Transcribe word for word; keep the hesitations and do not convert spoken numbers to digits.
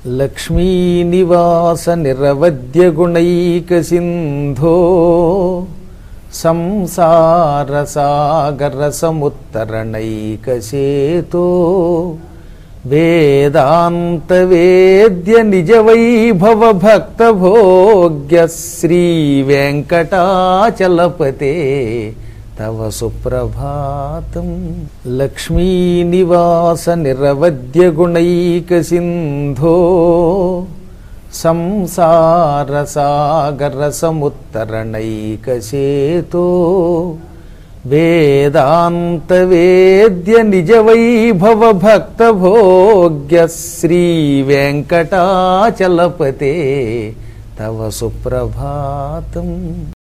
లక్ష్మీనివాస నిరవద్య గుణైక సింధో సంసార సాగర సముత్తరణైక సేతో వేదాంత వేద్య నిజ వైభవ భక్త భోగ్య శ్రీ వెంకటాచలపతే తవ సుప్రభాతం. లక్ష్మీనివాస నిరవద్య గుణైక సింధో సంసార సాగర సముత్తరణైక సేతో వేదాంత వేద్య నిజ వైభవ భక్త భోగ్య శ్రీ వెంకటాచలపతే తవ సుప్రభాతం.